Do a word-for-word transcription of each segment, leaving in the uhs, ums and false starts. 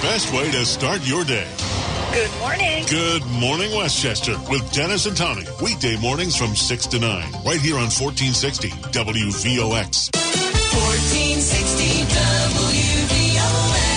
best way to start your day. Good morning. Good morning, Westchester, with Dennis and Tommy. Weekday mornings from six to nine, right here on fourteen sixty W V O X. fourteen sixty W V O X.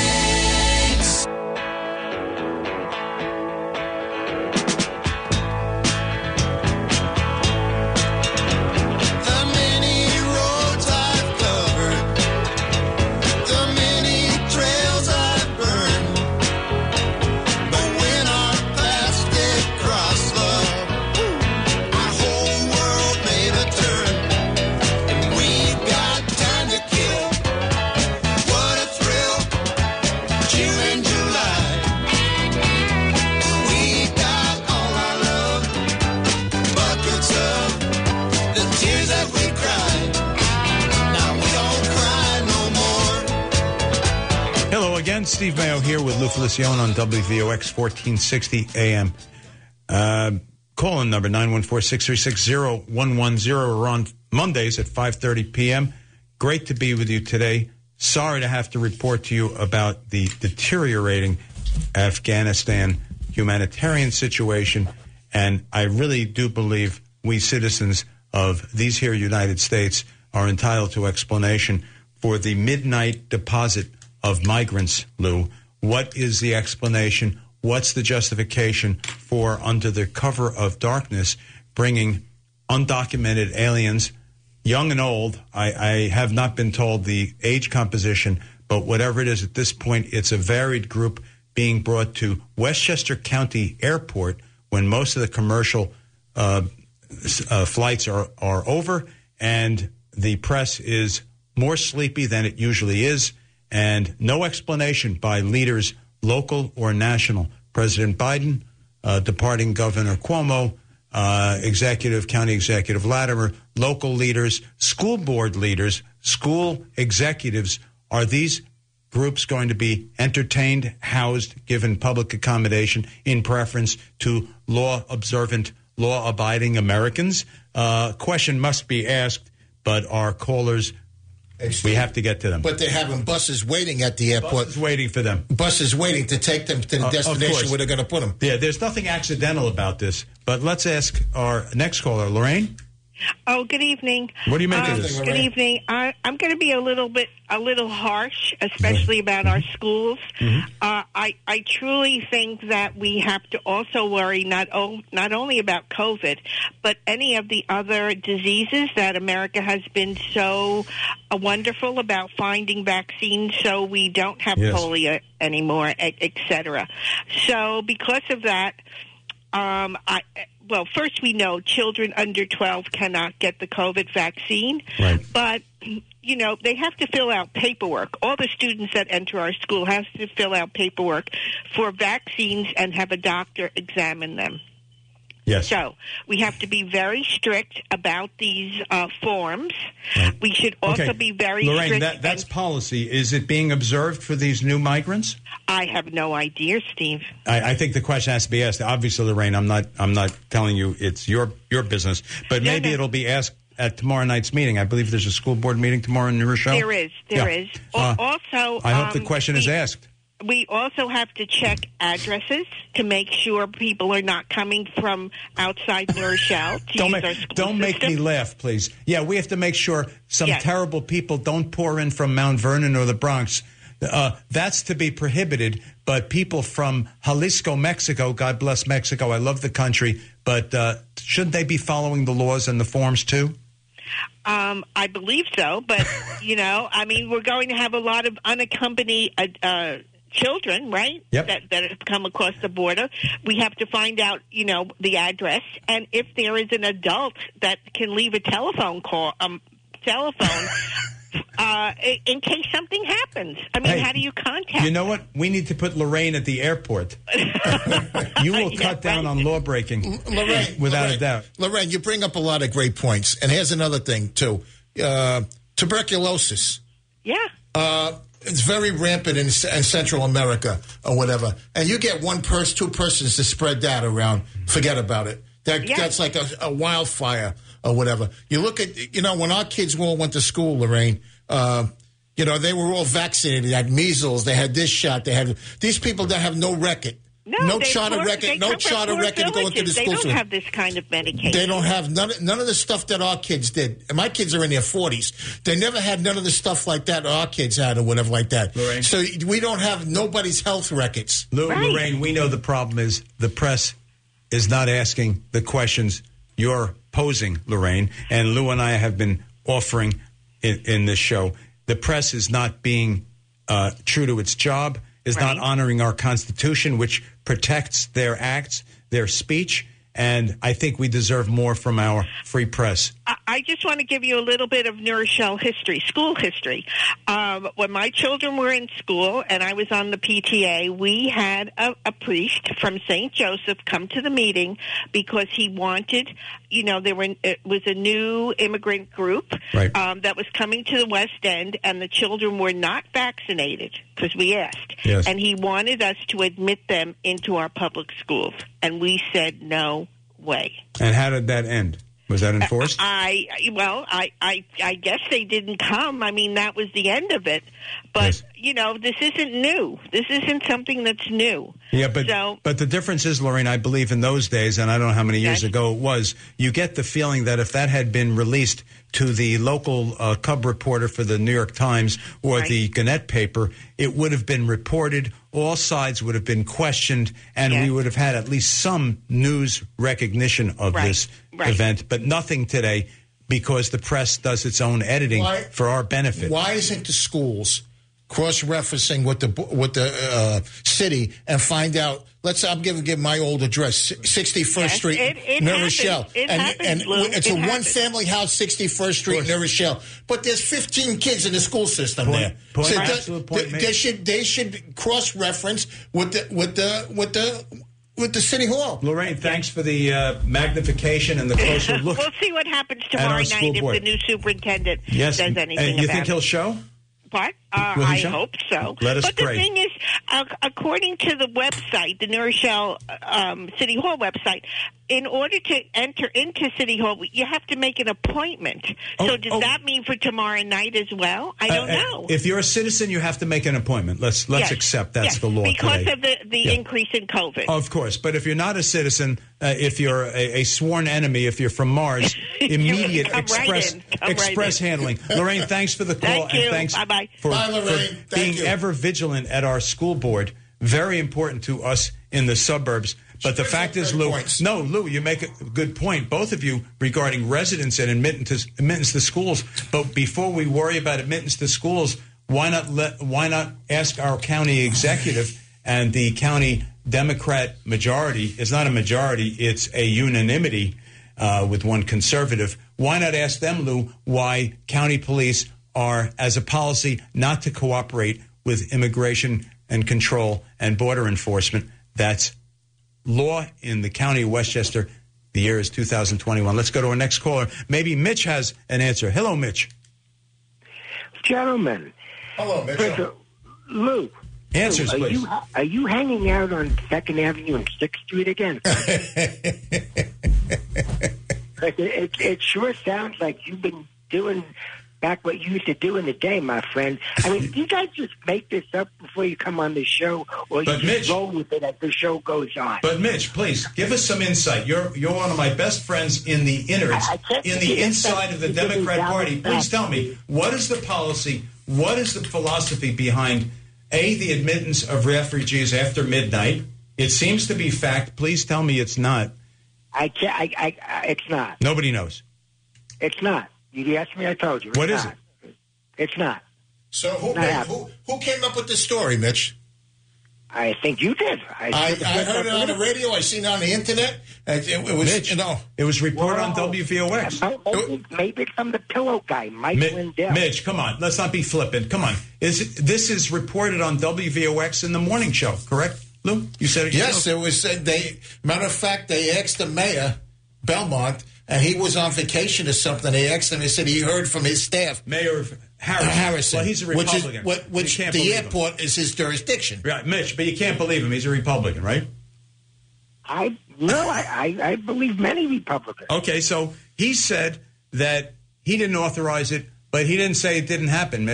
Steve Mayo here with Lou Felicione on W V O X fourteen sixty A M. Uh, call-in number nine one four, six three six, zero one one zero. We're on Mondays at five thirty p.m. Great to be with you today. Sorry to have to report to you about the deteriorating Afghanistan humanitarian situation, and I really do believe we citizens of these here United States are entitled to explanation for the midnight deposit of migrants, Lou. What is the explanation? What's the justification for, under the cover of darkness, bringing undocumented aliens, young and old? I, I have not been told the age composition, but whatever it is at this point, it's a varied group being brought to Westchester County Airport when most of the commercial uh, uh, flights are, are over, and the press is more sleepy than it usually is. And no explanation by leaders, local or national. President Biden, uh, departing Governor Cuomo, uh, executive, county executive Latimer, local leaders, school board leaders, school executives. Are these groups going to be entertained, housed, given public accommodation in preference to law-observant, law-abiding Americans? Uh, question must be asked, but our callers... We have to get to them. But they're having buses waiting at the airport. Buses waiting for them. Buses waiting to take them to the uh, destination where they're going to put them. Yeah, there's nothing accidental about this. But let's ask our next caller, Lorraine. Oh, good evening. What do you make uh, of this? Good evening. I, I'm going to be a little bit, a little harsh, especially about our schools. Mm-hmm. Uh, I, I truly think that we have to also worry not o- not only about COVID, but any of the other diseases that America has been so uh, wonderful about finding vaccines, so we don't have yes. polio anymore, et, et cetera. So, because of that, um, I. Well, first we know children under twelve cannot get the COVID vaccine, right. But, you know, they have to fill out paperwork. All the students that enter our school have to fill out paperwork for vaccines and have a doctor examine them. Yes. So we have to be very strict about these uh, forms. Right. We should also okay. be very Lorraine, strict. That, that's policy. Is it being observed for these new migrants? I have no idea, Steve. I, I think the question has to be asked. Obviously, Lorraine, I'm not. I'm not telling you it's your your business, but no, maybe no. it'll be asked at tomorrow night's meeting. I believe there's a school board meeting tomorrow in New Rochelle. There is. There yeah. is. Uh, also, I hope um, the question we, is asked. We also have to check addresses to make sure people are not coming from outside New Rochelle to don't use make, our school don't make system. me laugh, please. Yeah, we have to make sure some yes. terrible people don't pour in from Mount Vernon or the Bronx. Uh, that's to be prohibited, but people from Jalisco, Mexico, God bless Mexico, I love the country, but uh, shouldn't they be following the laws and the forms too? Um, I believe so, but, you know, I mean, we're going to have a lot of unaccompanied uh, uh, children, right, yep. that, that have come across the border. We have to find out, you know, the address, and if there is an adult that can leave a telephone call, um, telephone, uh, in case something happens. I mean, hey, how do you contact You know what? We need to put Lorraine at the airport. You will yeah, cut down right. on law breaking, Lorraine, without Lorraine, a doubt. Lorraine, you bring up a lot of great points. And here's another thing, too. Uh, tuberculosis. Yeah. Uh, it's very rampant in, in Central America or whatever. And you get one person, two persons to spread that around. Forget about it. That yeah. That's like a, a wildfire or whatever. You look at, you know, when our kids all went to school, Lorraine, uh, You know, they were all vaccinated. They had measles. They had this shot. They had these people that have no record. No, no they charter poor, record. they No come from charter poor record to go into the villages. They schools. don't have this kind of medication. They don't have none, none of the stuff that our kids did. And my kids are in their forties. They never had none of the stuff like that our kids had or whatever like that. Lorraine? So we don't have nobody's health records. Lou, Right. Lorraine, we know the problem is the press is not asking the questions you're posing, Lorraine, and Lou and I have been offering in, in this show. The press is not being uh, true to its job, is Right. not honoring our Constitution, which protects their acts, their speech, and I think we deserve more from our free press. I- I just want to give you a little bit of New Rochelle history, school history. Um, when my children were in school and I was on the P T A, we had a, a priest from Saint Joseph come to the meeting because he wanted, you know, there were it was a new immigrant group Right. um, that was coming to the West End, and the children were not vaccinated because we asked, Yes. and he wanted us to admit them into our public schools, and we said no way. And how did that end? Was that enforced? I well, I, I I guess they didn't come. I mean, that was the end of it. But Yes. you know, this isn't new. This isn't something that's new. Yeah, but so, but the difference is, Lorraine, I believe in those days, and I don't know how many years Yes. ago it was, you get the feeling that if that had been released to the local uh, cub reporter for the New York Times or Right. the Gannett paper, it would have been reported, all sides would have been questioned, and Yes. we would have had at least some news recognition of Right. this Right. event, but nothing today because the press does its own editing Why- for our benefit. Why isn't the schools cross-referencing with the with the uh, city and find out? Let's. I'm going to give my old address, sixty-first Yes, Street, it- it New happens. Rochelle, It and happens, and Lou. it's It a happens. one-family house, sixty-first Street, New Rochelle. But there's fifteen kids in the school system Point- there. point- so absolute point they, made. they should they should cross-reference with the with the with the with the city hall. Lorraine, thanks for the uh, magnification and the closer look. we'll see what happens our tomorrow school night if board. the new superintendent Yes, does and anything you about think it. he'll show? What? Uh, Will he I show? hope so. Let us but pray. the thing is, uh, according to the website, the New Rochelle um, City Hall website, in order to enter into City Hall, you have to make an appointment. Oh, so does oh. that mean for tomorrow night as well? I don't Uh, uh, know. If you're a citizen, you have to make an appointment. Let's let's Yes. accept that's Yes, the law because today. of the, the Yeah. increase in COVID. Of course, but if you're not a citizen, uh, if you're a, a sworn enemy, if you're from Mars, immediate come right express in. Come right express in. handling. Lorraine, thanks for the call Thank and you. thanks Bye-bye. for, Bye, for Lorraine. Thank being you. ever vigilant at our school board. Very important to us in the suburbs. But the She fact makes is, good Lou, points. no, Lou, you make a good point, both of you, regarding residents and admittance, admittance to schools. But before we worry about admittance to schools, why not let, why not ask our county executive and the county Democrat majority? It's not a majority; it's a unanimity uh, with one conservative. Why not ask them, Lou, why county police are, as a policy, not to cooperate with immigration and control and border enforcement? That's law in the county of Westchester. The year is two thousand twenty-one. Let's go to our next caller. Maybe Mitch has an answer. Hello, Mitch. Gentlemen, Hello, Mitchell. Lou, Answers, are please. you are you hanging out on Second Avenue and Sixth Street again? it, it, it sure sounds like you've been doing back what you used to do in the day, my friend. I mean, do you guys just make this up before you come on the show, or But you Mitch- just roll with it as the show goes on? But Mitch, please give us some insight. You're you're one of my best friends in the innards, I- I can't in see the it. inside of the You give me Democrat down Party. and Please back. tell me, what is the policy? What is the philosophy behind A, the admittance of refugees after midnight? It seems to be fact. Please tell me it's not. I can't. I, I, I, it's not. Nobody knows. It's not. You asked me. I told you. It's What is not. It's not. So who, Not happening. who who came up with this story, Mitch? I think you did. I, I heard it on the radio. I seen it on the internet. It, it, it was, Mitch, you know. it was reported on Whoa. W V O X. Maybe, maybe it's from the pillow guy, Mike Mi- Lindell. Mitch, come on. Let's not be flippant. Come on. Is this is reported on W V O X in the morning show, correct, Lou? You said it Yes, yourself. it was. Uh, they matter of fact, they asked the mayor, Belmont, and he was on vacation or something. They asked him. He said he heard from his staff, Mayor Harrison. Harrison, Well, he's a which Republican. is what, which You can't the believe him. airport is his jurisdiction. Right, Mitch, but you can't believe him. He's a Republican, right? I no, I, I, I believe many Republicans. Okay, so he said that he didn't authorize it, but he didn't say it didn't happen, Mitch.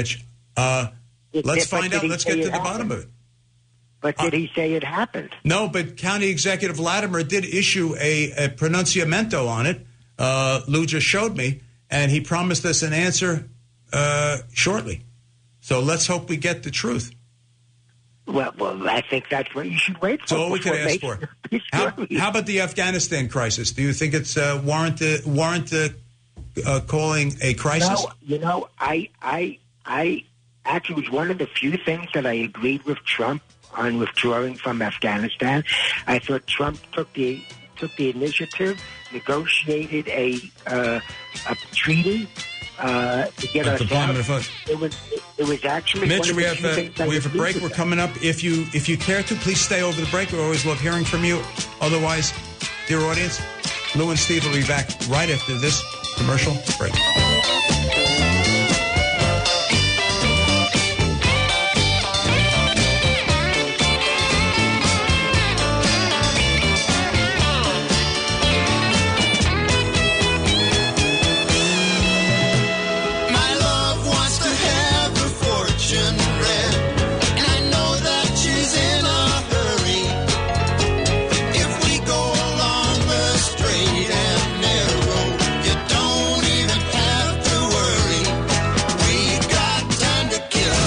Uh, Did- let's did- but find did out. he Let's say get to it the bottom happened? of it. But did he say it happened? No, but County Executive Latimer did issue a, a pronunciamento on it. Uh, Lou just showed me, and he promised us an answer uh, shortly. So let's hope we get the truth. Well, well, I think that's what you should wait for. That's all we could before ask making for. a peace How, treaty. how about the Afghanistan crisis? Do you think it's uh, warrant warrant uh, uh, calling a crisis? No, you know, I, I, I actually was one of the few things that I agreed with Trump on withdrawing from Afghanistan. I thought Trump took the took the initiative, negotiated a uh, a treaty uh, to get At us the Department out. of Defense. It was it was actually one Mitch, of we the have few uh, things I we have a agreed break. with We're him. coming up. If you if you care to, please stay over the break. We always love hearing from you. Otherwise, dear audience, Lou and Steve will be back right after this commercial break. My love wants to have her fortune read, and I know that she's in a hurry. If we go along the straight and narrow, you don't even have to worry. We got time to kill.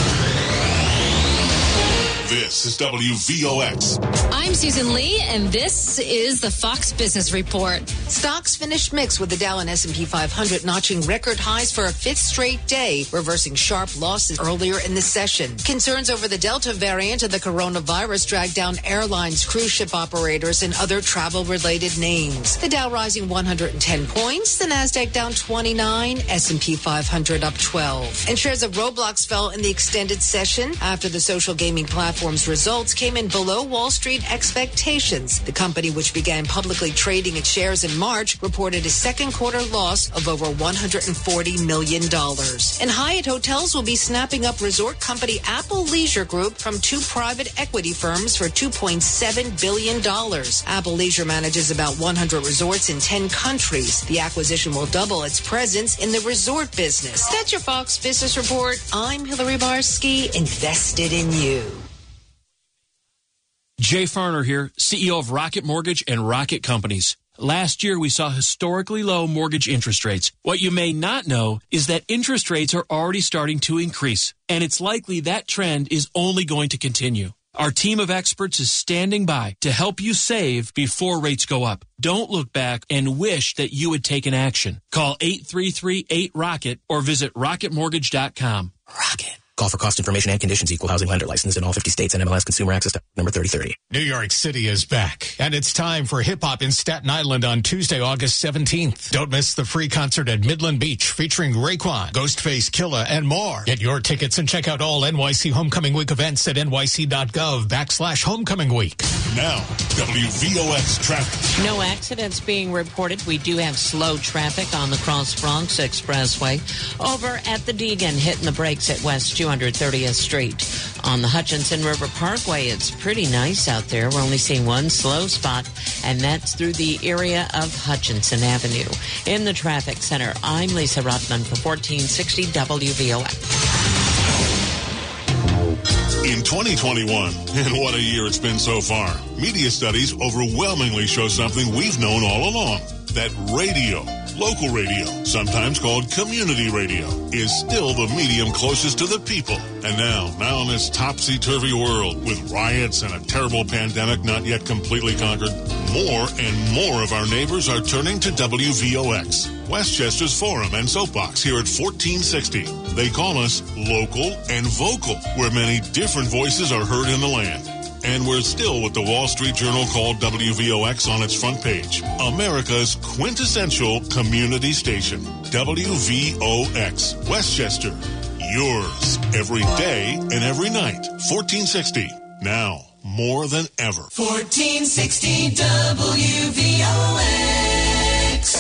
This is W V O X. I'm Susan Lee, and this is the Fox Business Report. Stocks finished mixed with the Dow and S and P five hundred notching record highs for a fifth straight day, reversing sharp losses earlier in the session. Concerns over the Delta variant of the coronavirus dragged down airlines, cruise ship operators, and other travel-related names. The Dow rising one hundred ten points, the Nasdaq down twenty-nine, S and P five hundred up twelve. And shares of Roblox fell in the extended session after the social gaming platform's results came in below Wall Street expectations. The company, which began publicly trading its shares in March, reported a second quarter loss of over one hundred forty million dollars. And Hyatt Hotels will be snapping up resort company Apple Leisure Group from two private equity firms for two point seven billion dollars. Apple Leisure manages about one hundred resorts in ten countries. The acquisition will double its presence in the resort business. That's your Fox Business Report. I'm Hillary Barsky, invested in you. Jay Farner here, C E O of Rocket Mortgage and Rocket Companies. Last year, we saw historically low mortgage interest rates. What you may not know is that interest rates are already starting to increase, and it's likely that trend is only going to continue. Our team of experts is standing by to help you save before rates go up. Don't look back and wish that you had taken action. Call eight three three eight ROCKET or visit rocket mortgage dot com. Rocket. Call for cost information and conditions. Equal housing lender licensed in all fifty states and M L S Consumer Access number thirty thirty. New York City is back, and it's time for Hip Hop in Staten Island on Tuesday, August seventeenth. Don't miss the free concert at Midland Beach featuring Raekwon, Ghostface Killah, and more. Get your tickets and check out all N Y C Homecoming Week events at nyc.gov backslash homecoming week. Now, W V O X traffic. No accidents being reported. We do have slow traffic on the Cross Bronx Expressway. Over at the Deegan, hitting the brakes at West two hundred thirtieth Street. On the Hutchinson River Parkway, it's pretty nice out there. We're only seeing one slow spot, and that's through the area of Hutchinson Avenue. In the traffic center, I'm Lisa Rotman for fourteen sixty W V O X. In twenty twenty-one, and what a year it's been so far, media studies overwhelmingly show something we've known all along, that radio, local radio, sometimes called community radio, is still the medium closest to the people. And now, now in this topsy-turvy world, with riots and a terrible pandemic not yet completely conquered, more and more of our neighbors are turning to W V O X, Westchester's Forum and Soapbox here at fourteen sixty. They call us local and vocal, where many different voices are heard in the land. And we're still what the Wall Street Journal called W V O X on its front page, America's quintessential community station. W V O X, Westchester, yours every day and every night. fourteen sixty, now more than ever. fourteen sixty W V O X.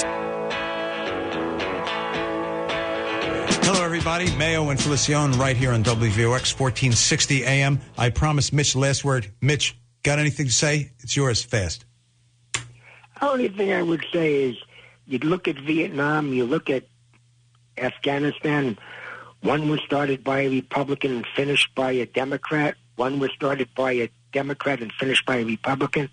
Hello, everybody. Mayo and Felicione right here on W V O X fourteen sixty A M. I promised Mitch last word. Mitch, got anything to say? It's yours fast. The only thing I would say is you look at Vietnam, you look at Afghanistan, One was started by a Republican and finished by a Democrat. One was started by a Democrat and finished by a Republican.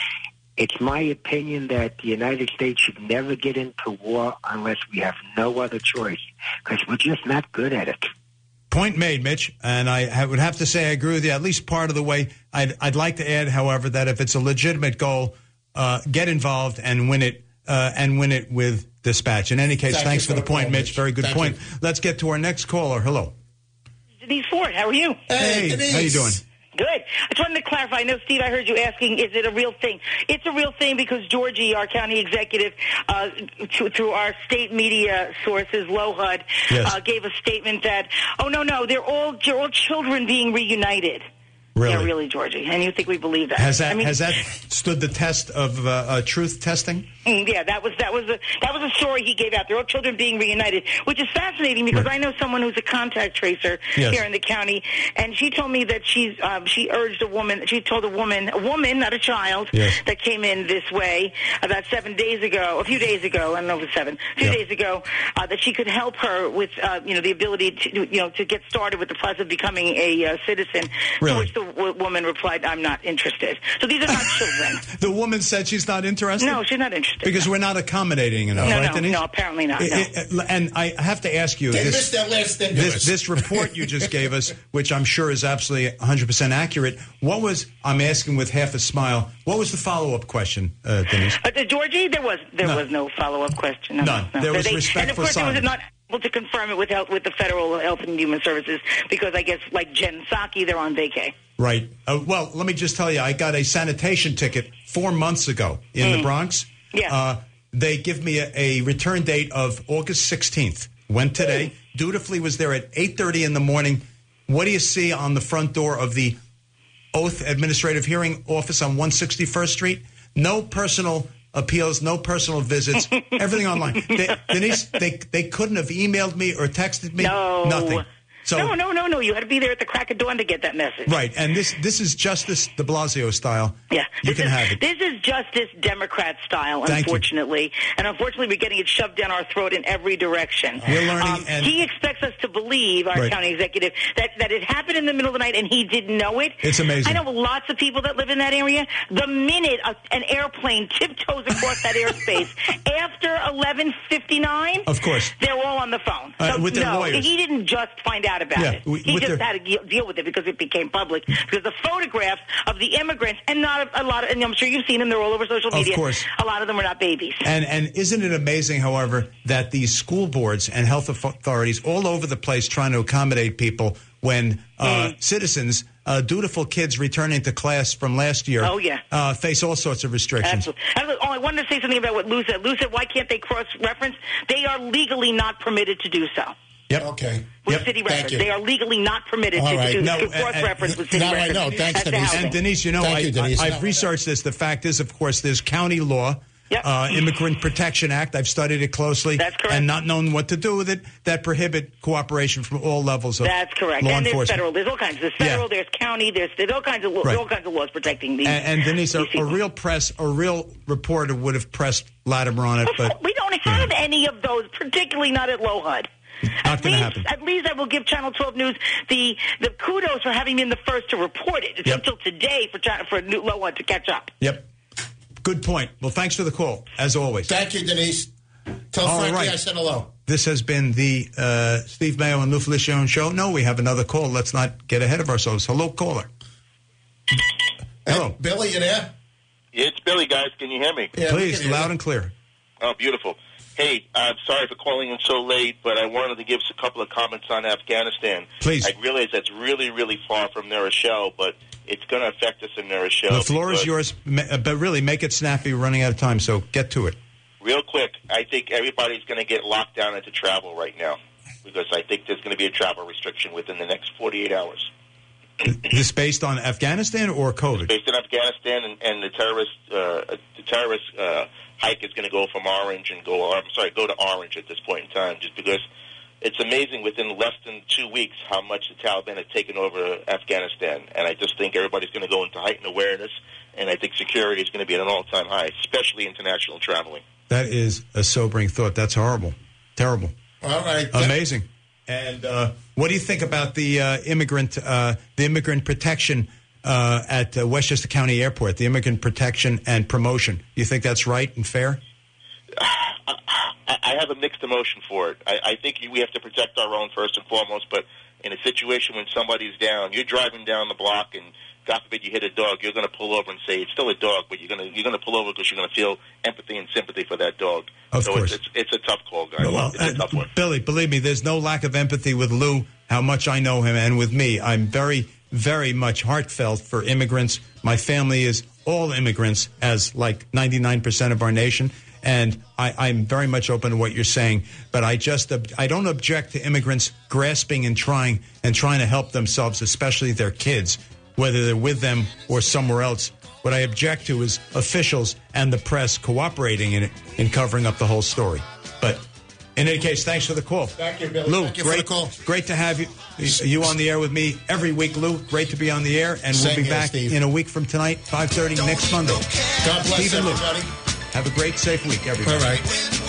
It's my opinion that the United States should never get into war unless we have no other choice, because we're just not good at it. Point made, Mitch, and I ha- would have to say I agree with you at least part of the way. I'd, I'd like to add, however, that if it's a legitimate goal, uh, get involved and win it, uh, and win it with dispatch. In any case, Thank thanks you for for the the point, call, Mitch. Mitch. Very good Thank point. you. Let's get to our next caller. Hello. Denise Ford, how are you? Hey, Denise. how you doing? Good. I just wanted to clarify. I know, Steve, I heard you asking, is it a real thing? It's a real thing because Georgie, our county executive, uh, to, through our state media sources, LOHUD, Yes. uh, gave a statement that, oh, no, no, they're all, they're all children being reunited. Really? Yeah, really, Georgie. And you think we believe that? Has that I mean, has that stood the test of uh, uh, truth testing? Mm, Yeah, that was that was a that was a story he gave out. They're all children being reunited, which is fascinating because Right. I know someone who's a contact tracer Yes. here in the county, and she told me that she's um, she urged a woman. She told a woman, a woman, not a child, Yes. that came in this way about seven days ago, a few days ago. I don't know if it was seven, a few Yeah. days ago, uh, that she could help her with uh, you know the ability to you know to get started with the process of becoming a uh, citizen. Really? To which the w- woman replied, "I'm not interested." So these are not children. The woman said she's not interested? No, she's not interested. Because we're not accommodating enough, No, right, no, Denise? no, apparently not, no. It- it- and I have to ask you, They this, missed that last stimulus. this, this report you just gave us, which I'm sure is absolutely one hundred percent accurate, what was, I'm asking with half a smile, what was the follow-up question, uh, Denise? Uh, to Georgie, there was there No. was no follow up question. No, None. no. There was They- respectful and of course, silence. it was not able to confirm it with health, with the federal Health and Human Services because I guess like Jen Psaki, they're on vacay. Right. Uh, well, let me just tell you, I got a sanitation ticket four months ago in Mm. the Bronx. Yeah. Uh, they give me a, a return date of August sixteenth. Went today. Dutifully was there at eight thirty in the morning. What do you see on the front door of the Oath Administrative Hearing Office on one sixty-first Street? No personal appeals, no personal visits, everything online. They, Denise, they, they couldn't have emailed me or texted me. No. Nothing. So, no, no, no, no. You had to be there at the crack of dawn to get that message. Right, and this this is Justice de Blasio style. Yeah. You This can is, have it. This is Justice Democrat style, Thank you. unfortunately. And unfortunately, we're getting it shoved down our throat in every direction. We're learning Um, and- he expects us to believe, our Right. county executive, that, that it happened in the middle of the night and he didn't know it. It's amazing. I know lots of people that live in that area. The minute a, an airplane tiptoes across that airspace after eleven fifty-nine, Of course. they're all on the phone. Uh, so, with their no, lawyers. he didn't just find out about Yeah, it. we- he with just their- had to ge- deal with it because it became public. Because the photographs of the immigrants, and not a, a lot of, and I'm sure you've seen them, they're all over social Of media. course. A lot of them were not babies. And and isn't it amazing, however, that these school boards and health authorities all over the place trying to accommodate people when uh, Mm. citizens, uh, dutiful kids returning to class from last year, Oh, yeah. uh, face all sorts of restrictions. Absolutely. Absolutely. Oh, I wanted to say something about what Lou said. Lou said, why can't they cross-reference? They are legally not permitted to do so. Yep. Okay. With Yep. city Thank records. you. They are legally not permitted All to, right. to, No, to and- cross-reference and- with city now I records. know. Thanks, as to Denise. housing. And Denise, you know, Thank I, you, Denise. I, No, I've no. researched this. The fact is, of course, there's county law, Yep. uh, Immigrant Protection Act. I've studied it closely. That's correct. And not knowing what to do with it, that prohibit cooperation from all levels of That's correct. law And there's enforcement. federal. There's all kinds. There's federal. Yeah. There's county. There's, there's all kinds of law, Right. all kinds of laws protecting these. And, and Denise, a, these a people. real press, a real reporter would have pressed Latimer on it, but we don't have any of those, particularly not at LOHUD. Not At gonna least, happen. at least I will give Channel twelve News the the kudos for having been the first to report it. It's Yep. until today for Channel, for New- LOHUD to catch up. Yep. Good point. Well, thanks for the call, as always. Thank you, Denise. Tell All Frankie right. I said hello. This has been the uh, Steve Mayo and Lou Feliciano show. No, we have another call. Let's not get ahead of ourselves. Hello, caller. Hello. Hey, Billy, you there? It's Billy, guys. Can you hear me? Yeah, we Please, can hear loud you. and clear. Oh, beautiful. Hey, I'm sorry for calling in so late, but I wanted to give us a couple of comments on Afghanistan. Please. I realize that's really, really far from New Rochelle, but it's going to affect us in New Rochelle. The floor is because- yours, ma- uh, but really make it snappy. We're running out of time, so get to it. Real quick, I think everybody's going to get locked down into travel right now because I think there's going to be a travel restriction within the next forty-eight hours. This based on Afghanistan or COVID? Based in Afghanistan, and, and the terrorist, uh, the terrorist uh, hike is going to go from Orange and go. I'm sorry, go to Orange at this point in time, just because it's amazing within less than two weeks how much the Taliban has taken over Afghanistan, and I just think everybody's going to go into heightened awareness, and I think security is going to be at an all-time high, especially international traveling. That is a sobering thought. That's horrible. Terrible. All right. Amazing. And uh, what do you think about the uh, immigrant uh, the immigrant protection uh, at uh, Westchester County Airport, the immigrant protection and promotion? Do you think that's right and fair? I, I have a mixed emotion for it. I, I think we have to protect our own first and foremost, but in a situation when somebody's down, you're driving down the block and God forbid you hit a dog, you're going to pull over and say it's still a dog, but you're going to you're going to pull over because you're going to feel empathy and sympathy for that dog. Of so course. It's, it's, it's a tough call, guys. Well, it's a tough uh, one. Billy, believe me, there's no lack of empathy with Lou, how much I know him, and with me. I'm very, very much heartfelt for immigrants. My family is all immigrants, as like ninety-nine percent of our nation. And I, I'm very much open to what you're saying, but I just I don't object to immigrants grasping and trying and trying to help themselves, especially their kids, whether they're with them or somewhere else. What I object to is officials and the press cooperating in it in covering up the whole story. But in any case, thanks for the call. Thank you, Billy. Lou, Thank you great, for the call. Great to have you you on the air with me every week, Lou. Great to be on the air, and Same we'll be here, back Steve. in a week from tonight, five thirty next Monday. God bless Steve and Lou. everybody. Have a great, safe week, everybody. All right.